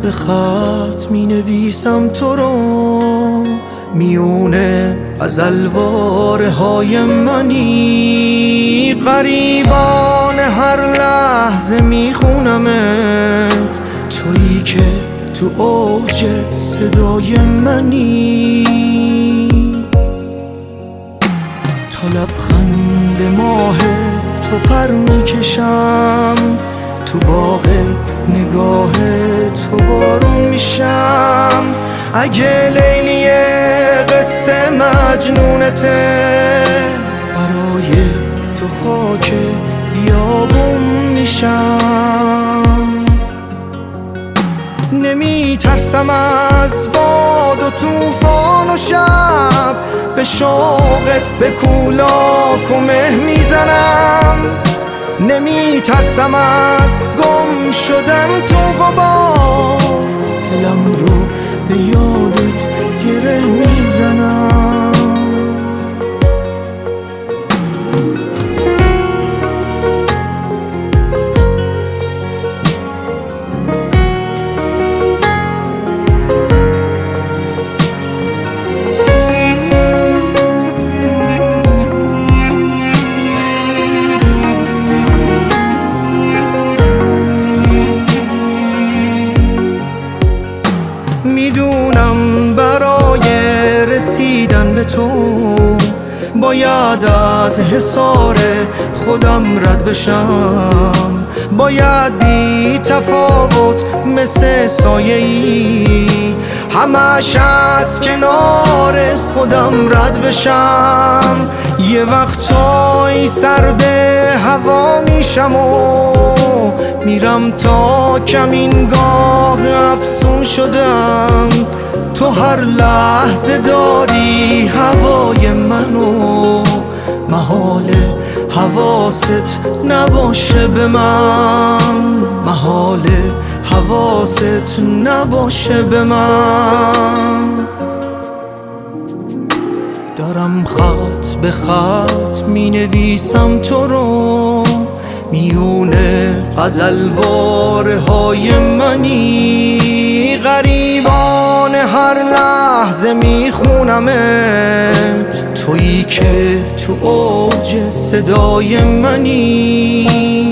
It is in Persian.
به خط می نویسم تو رو، میونه غزلواره های منی. غریبان هر لحظه می خونمت، تویی که تو اوج صدای منی. تا لبخند ماه تو پر می کشم، تو باغ نگاه تو بارون میشم. اگه لیلی قصه مجنونته، برای تو خاک بیابون میشم. نمی ترسم از باد و طوفان و شب، به شوقت به کولاک و مه میزنم. نمی ترسم از گم شدن تو غبار، دلم رو به یادت گره میزنم. میدونم برای رسیدن به تو باید از حصار خودم رد بشم. باید بی تفاوت مثل سایه‌ای همش از کنار خودم رد بشم. یه وقتایی سر به هوا میشم و میرم تا کمینگاه افسون شدم. تو هر لحظه داری هوای منو، محال حواست نباشه به من، محال حواست نباشه به من. دارم خط به خط می نویسم تو رو، میونه غزلواره های منی. غریبان هر لحظه میخونمت، تویی که تو اوج صدای منی.